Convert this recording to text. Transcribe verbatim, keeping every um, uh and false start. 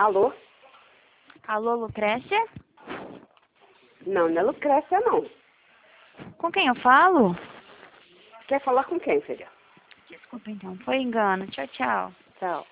Alô? Alô, Lucrécia? Não, não é Lucrécia, não. Com quem eu falo? Quer falar com quem, filha? Desculpa, então. Foi engano. Tchau, tchau. Tchau.